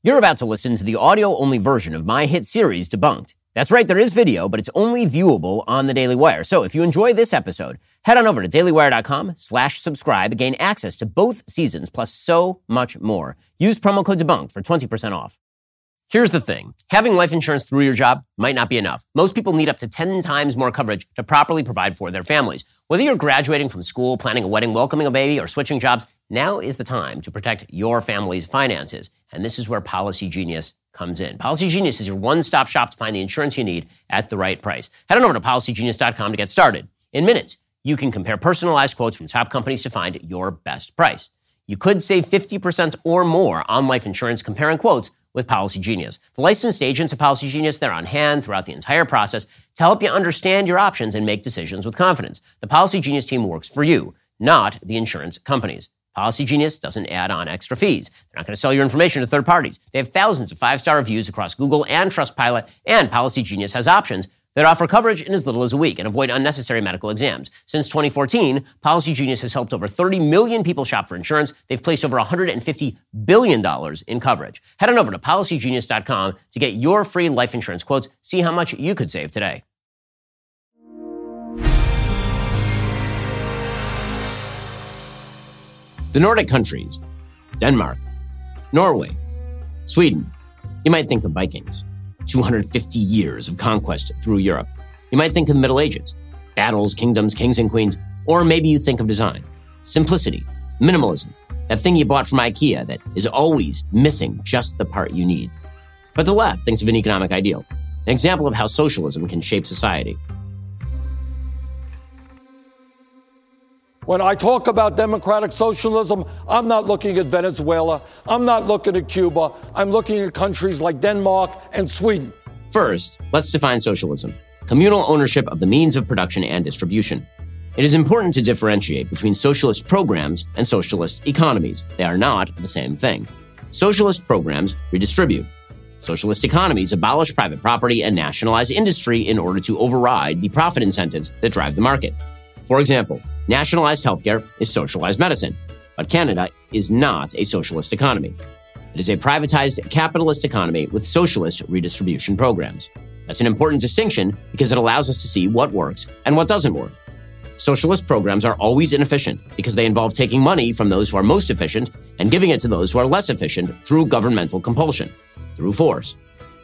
You're about to listen to the audio-only version of my hit series, Debunked. That's right, there is video, but it's only viewable on the Daily Wire. So if you enjoy this episode, head on over to dailywire.com/subscribe to gain access to both seasons, plus so much more. Use promo code Debunked for 20% off. Here's the thing. Having life insurance through your job might not be enough. Most people need up to 10 times more coverage to properly provide for their families. Whether you're graduating from school, planning a wedding, welcoming a baby, or switching jobs, now is the time to protect your family's finances. And this is where Policy Genius comes in. Policy Genius is your one-stop shop to find the insurance you need at the right price. Head on over to policygenius.com to get started. In minutes, you can compare personalized quotes from top companies to find your best price. You could save 50% or more on life insurance comparing quotes with Policy Genius. The licensed agents at Policy Genius, they're on hand throughout the entire process to help you understand your options and make decisions with confidence. The Policy Genius team works for you, not the insurance companies. Policy Genius doesn't add on extra fees. They're not going to sell your information to third parties. They have thousands of 5-star reviews across Google and Trustpilot, and Policy Genius has options that offer coverage in as little as a week and avoid unnecessary medical exams. Since 2014, Policy Genius has helped over 30 million people shop for insurance. They've placed over $150 billion in coverage. Head on over to policygenius.com to get your free life insurance quotes. See how much you could save today. The Nordic countries, Denmark, Norway, Sweden. You might think of Vikings, 250 years of conquest through Europe. You might think of the Middle Ages, battles, kingdoms, kings and queens. Or maybe you think of design, simplicity, minimalism, that thing you bought from IKEA that is always missing just the part you need. But the left thinks of an economic ideal, an example of how socialism can shape society. When I talk about democratic socialism, I'm not looking at Venezuela. I'm not looking at Cuba. I'm looking at countries like Denmark and Sweden. First, let's define socialism: communal ownership of the means of production and distribution. It is important to differentiate between socialist programs and socialist economies. They are not the same thing. Socialist programs redistribute. Socialist economies abolish private property and nationalize industry in order to override the profit incentives that drive the market. For example, nationalized healthcare is socialized medicine, but Canada is not a socialist economy. It is a privatized capitalist economy with socialist redistribution programs. That's an important distinction because it allows us to see what works and what doesn't work. Socialist programs are always inefficient because they involve taking money from those who are most efficient and giving it to those who are less efficient through governmental compulsion, through force.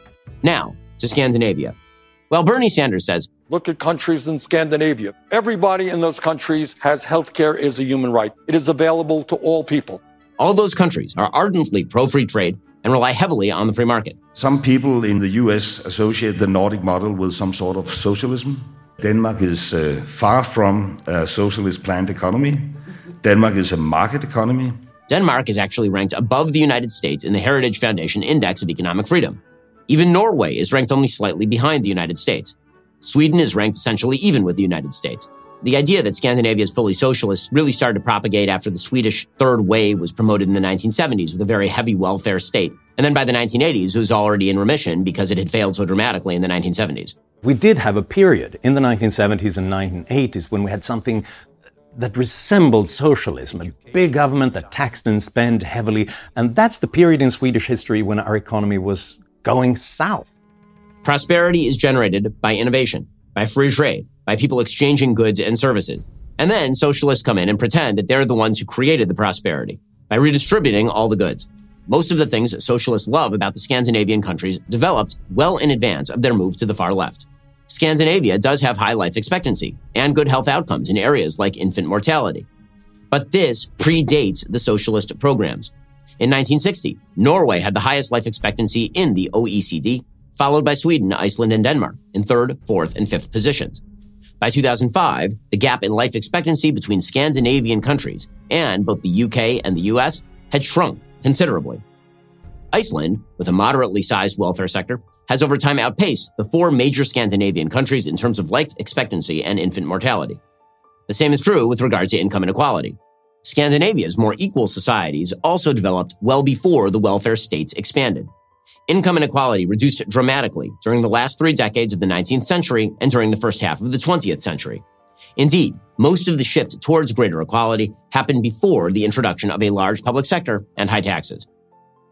Now, to Scandinavia. Well, Bernie Sanders says, look at countries in Scandinavia. Everybody in those countries has health care as a human right. It is available to all people. All those countries are ardently pro-free trade and rely heavily on the free market. Some people in the US associate the Nordic model with some sort of socialism. Denmark is far from a socialist planned economy. Denmark is a market economy. Denmark is actually ranked above the United States in the Heritage Foundation Index of Economic Freedom. Even Norway is ranked only slightly behind the United States. Sweden is ranked essentially even with the United States. The idea that Scandinavia is fully socialist really started to propagate after the Swedish third wave was promoted in the 1970s with a very heavy welfare state. And then by the 1980s, it was already in remission because it had failed so dramatically in the 1970s. We did have a period in the 1970s and 1980s when we had something that resembled socialism, a big government that taxed and spent heavily. And that's the period in Swedish history when our economy was going south. Prosperity is generated by innovation, by free trade, by people exchanging goods and services. And then socialists come in and pretend that they're the ones who created the prosperity by redistributing all the goods. Most of the things socialists love about the Scandinavian countries developed well in advance of their move to the far left. Scandinavia does have high life expectancy and good health outcomes in areas like infant mortality. But this predates the socialist programs. In 1960, Norway had the highest life expectancy in the OECD, followed by Sweden, Iceland, and Denmark in third, fourth, and fifth positions. By 2005, the gap in life expectancy between Scandinavian countries and both the UK and the US had shrunk considerably. Iceland, with a moderately sized welfare sector, has over time outpaced the 4 major Scandinavian countries in terms of life expectancy and infant mortality. The same is true with regard to income inequality. Scandinavia's more equal societies also developed well before the welfare states expanded. Income inequality reduced dramatically during the last 3 decades of the 19th century and during the first half of the 20th century. Indeed, most of the shift towards greater equality happened before the introduction of a large public sector and high taxes.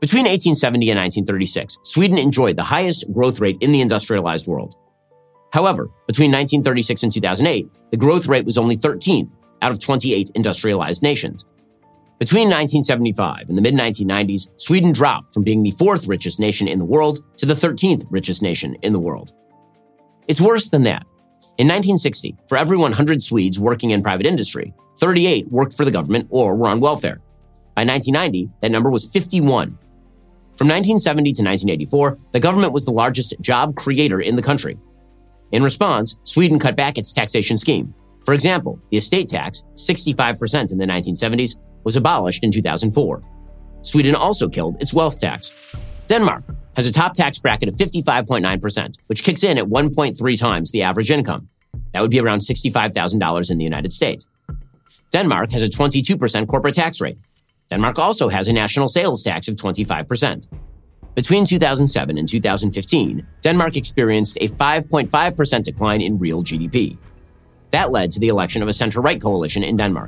Between 1870 and 1936, Sweden enjoyed the highest growth rate in the industrialized world. However, between 1936 and 2008, the growth rate was only 13th out of 28 industrialized nations. Between 1975 and the mid-1990s, Sweden dropped from being the 4th richest nation in the world to the 13th richest nation in the world. It's worse than that. In 1960, for every 100 Swedes working in private industry, 38 worked for the government or were on welfare. By 1990, that number was 51. From 1970 to 1984, the government was the largest job creator in the country. In response, Sweden cut back its taxation scheme. For example, the estate tax, 65% in the 1970s, was abolished in 2004. Sweden also killed its wealth tax. Denmark has a top tax bracket of 55.9%, which kicks in at 1.3 times the average income. That would be around $65,000 in the United States. Denmark has a 22% corporate tax rate. Denmark also has a national sales tax of 25%. Between 2007 and 2015, Denmark experienced a 5.5% decline in real GDP. That led to the election of a center-right coalition in Denmark.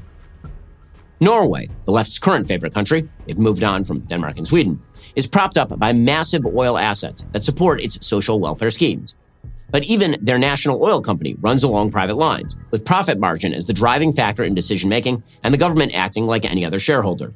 Norway, the left's current favorite country, they've moved on from Denmark and Sweden, is propped up by massive oil assets that support its social welfare schemes. But even their national oil company runs along private lines, with profit margin as the driving factor in decision-making and the government acting like any other shareholder.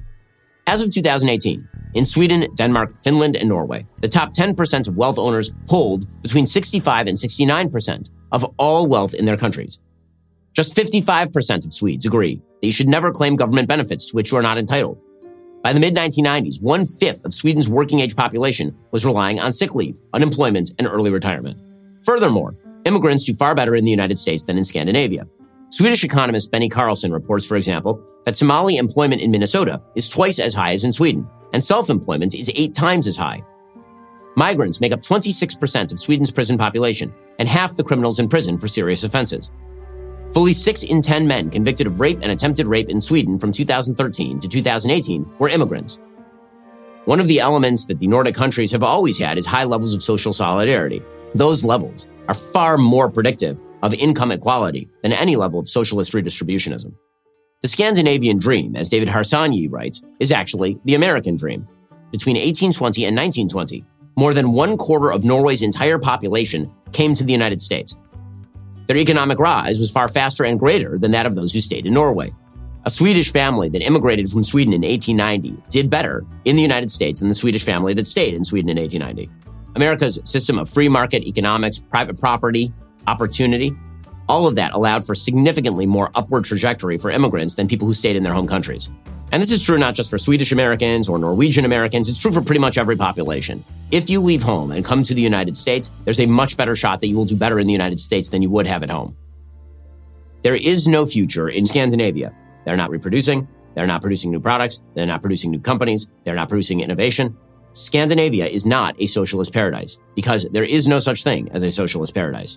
As of 2018, in Sweden, Denmark, Finland, and Norway, the top 10% of wealth owners hold between 65 and 69% of all wealth in their countries. Just 55% of Swedes agree that you should never claim government benefits to which you are not entitled. By the mid-1990s, 1/5 of Sweden's working-age population was relying on sick leave, unemployment, and early retirement. Furthermore, immigrants do far better in the United States than in Scandinavia. Swedish economist Benny Carlson reports, for example, that Somali employment in Minnesota is twice as high as in Sweden, and self-employment is 8 times as high. Migrants make up 26% of Sweden's prison population, and half the criminals in prison for serious offenses. Fully 6 in 10 men convicted of rape and attempted rape in Sweden from 2013 to 2018 were immigrants. One of the elements that the Nordic countries have always had is high levels of social solidarity. Those levels are far more predictive of income equality than any level of socialist redistributionism. The Scandinavian dream, as David Harsanyi writes, is actually the American dream. Between 1820 and 1920, more than 1/4 of Norway's entire population came to the United States. Their economic rise was far faster and greater than that of those who stayed in Norway. A Swedish family that immigrated from Sweden in 1890 did better in the United States than the Swedish family that stayed in Sweden in 1890. America's system of free market economics, private property, opportunity, all of that allowed for significantly more upward trajectory for immigrants than people who stayed in their home countries. And this is true not just for Swedish Americans or Norwegian Americans, it's true for pretty much every population. If you leave home and come to the United States, there's a much better shot that you will do better in the United States than you would have at home. There is no future in Scandinavia. They're not reproducing, they're not producing new products, they're not producing new companies, they're not producing innovation. Scandinavia is not a socialist paradise because there is no such thing as a socialist paradise.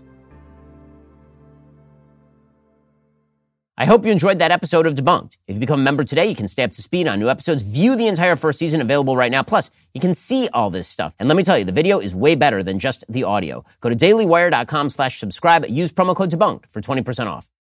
I hope you enjoyed that episode of Debunked. If you become a member today, you can stay up to speed on new episodes, view the entire first season available right now. Plus, you can see all this stuff. And let me tell you, the video is way better than just the audio. Go to dailywire.com/subscribe. Use promo code Debunked for 20% off.